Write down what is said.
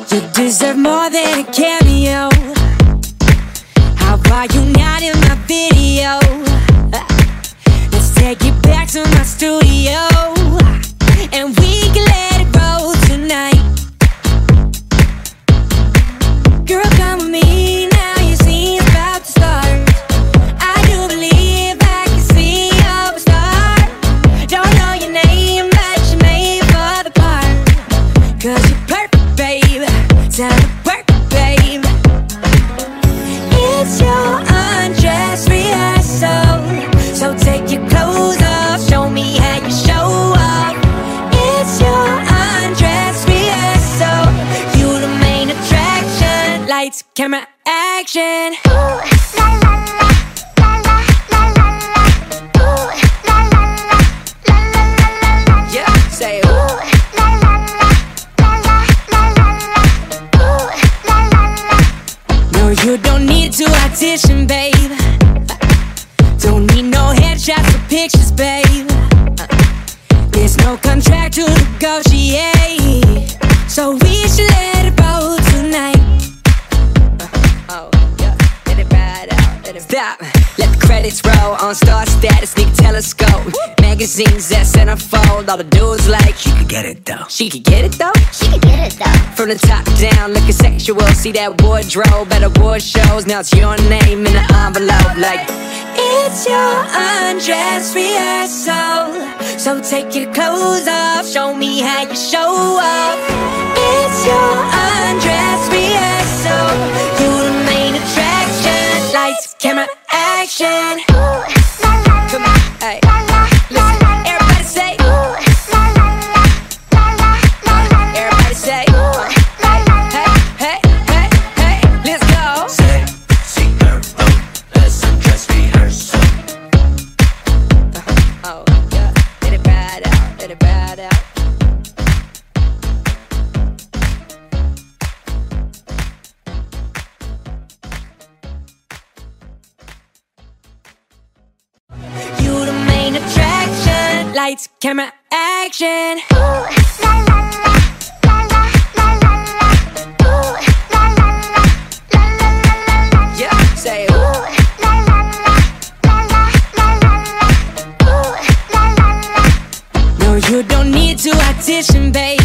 You deserve more than a cameo. How are you not in my video? Let's take it back to my studio, and we can let it roll tonight. Girl, come with me now, your scene's about to start. I do believe I can see you're a star. Don't know your name, but you're made for the part. 'Cause you're perfect, babe. Time to work, babe. It's your undress rehearsal, so take your clothes off, show me how you show up. It's your undress rehearsal, you the main attraction. Lights, camera, action. Ooh, la la la, la la la la la. Ooh, la la la, la la la la la. Yeah, say ooh. La la la, la la la la la. Ooh, la la la. No, you don't need to audition, babe. Don't need no headshots or pictures, babe. There's no contract to negotiate, so we should let it roll tonight. Oh, yeah, let it ride out, let it stop. Let the credits roll on star status, need a telescope. Magazines that centerfold, all the dudes like she could get it though. She could get it though. She could get it though. From the top down, looking sexual. See that wardrobe at award shows. Now it's your name in the envelope, like it's your undress rehearsal. So take your clothes off, show me how you show up. It's your undress rehearsal, you the main attraction. Lights, camera, action. Ooh, la la la. Come on, hey. La la la la. Everybody say ooh, la la la. La la la la. Everybody say ooh, la la la. Hey, hey, hey, hey, let's go. Sexy girl, let's undress rehearsal. Oh, yeah, let it ride out, let it ride out. You the main attraction. Lights, camera, action. Ooh, la la la, la la la la la. Ooh, la la la, la la la la la. Yeah, say ooh, la la la, la la la la la. Ooh, la la la. No, you don't need to audition, babe.